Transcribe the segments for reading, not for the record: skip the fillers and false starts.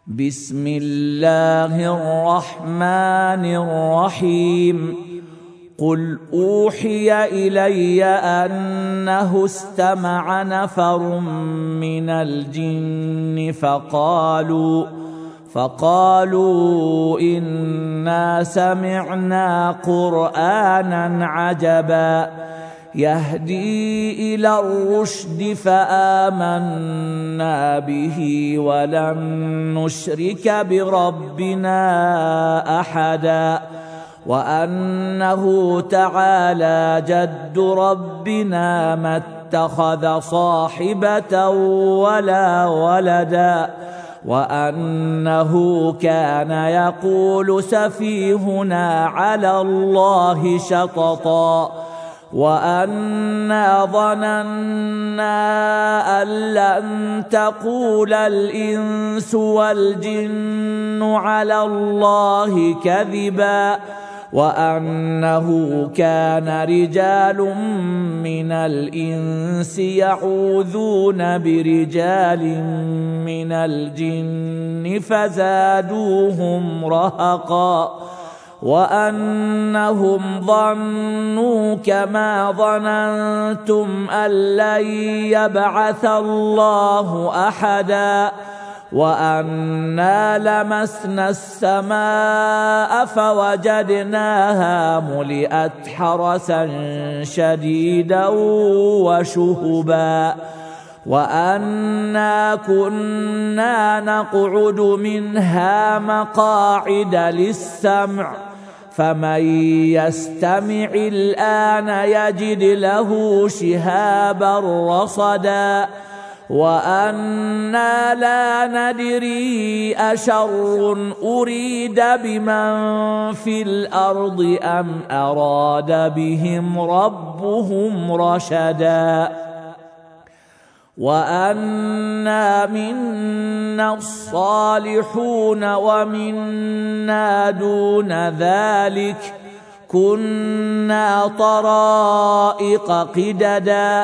بسم الله الرحمن الرحيم قل أوحي إلي أنه استمع نفر من الجن فقالوا إنا سمعنا قرآنا عجبا يهدي إلى الرشد فآمنا به ولن نشرك بربنا أحدا وأنه تعالى جد ربنا ما اتخذ صاحبة ولا ولدا وأنه كان يقول سفيهنا على الله شططا وأنا ظننا أن لن تقول الإنس والجن على الله كذبا وأنه كان رجال من الإنس يعوذون برجال من الجن فزادوهم رهقا وأنهم ظنوا كما ظننتم أن لن يبعث الله أحدا وأنا لمسنا السماء فوجدناها ملئت حرسا شديدا وشهبا وأنا كنا نقعد منها مقاعد للسمع فمن يستمع الآن يجد له شهابا رصدا وأنا لا ندري أشر أريد بمن في الأرض أم أراد بهم ربهم رشدا وأنا منا الصالحون ومنا دون ذلك كنا طرائق قددا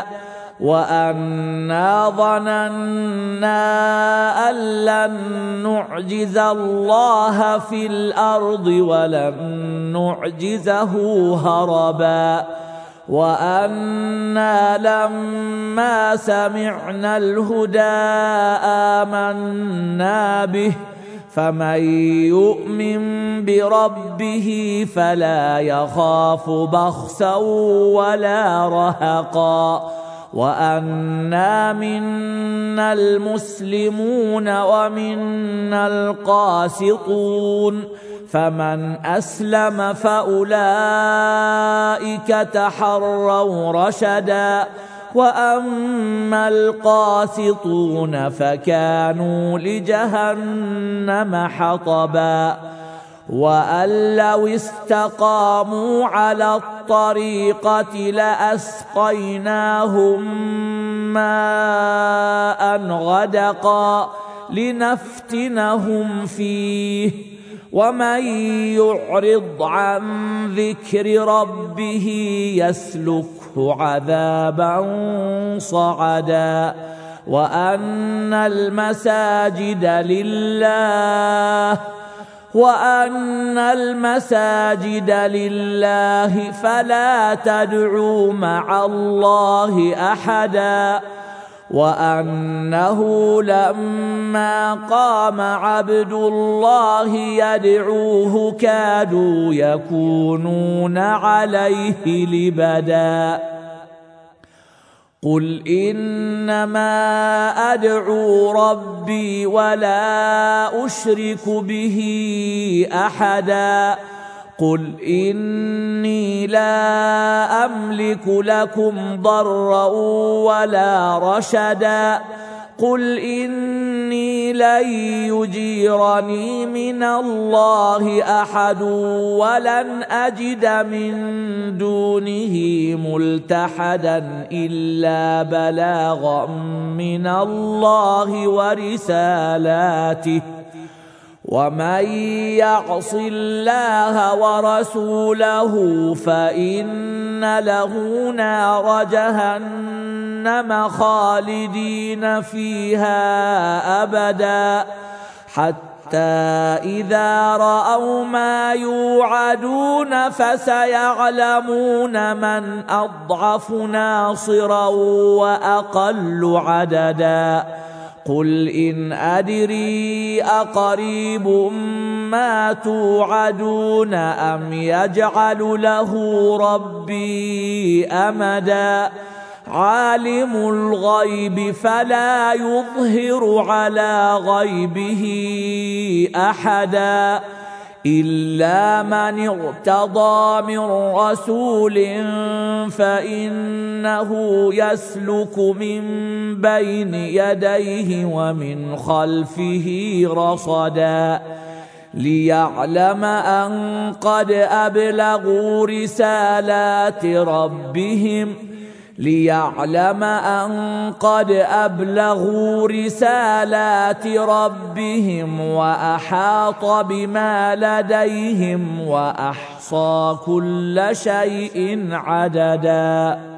وأنا ظننا أن لن نعجز الله في الأرض ولن نعجزه هربا وأنا لما سمعنا الهدى آمنا به فمن يؤمن بربه فلا يخاف بخسا ولا رهقا وأنا منا المسلمون ومنا القاسطون فمن أسلم فأولئك تحروا رشدا وأما القاسطون فكانوا لجهنم حطبا وأن لو استقاموا على الطريقة لأسقيناهم ماء غدقا لنفتنهم فيه ومن يعرض عن ذكر ربه يسلكه عذابا صعدا وأن المساجد لله فلا تدعوا مع الله أحدا وأنه لما قام عبد الله يدعوه كادوا يكونون عليه لبدا قل إنما أدعو ربي ولا أشرك به أحدا قل إني لا أملك لكم ضرا ولا رشدا قل إني لن يجيرني من الله أحد ولن أجد من دونه ملتحدا إلا بلاغا من الله ورسالاته ومن يعص الله ورسوله فإن له نار جهنم خالدين فيها أبدا حتى إذا رأوا ما يوعدون فسيعلمون من أضعف ناصرا وأقل عددا قل إن أدري أقريب ما توعدون أم يجعل له ربي أمدا عالم الغيب فلا يظهر على غيبه أحدا إلا من ارتضى من رسول فإنه يسلك من بين يديه ومن خلفه رصدا ليعلم أن قد أبلغوا رسالات ربهم وأحاط بما لديهم وأحصى كل شيء عددا.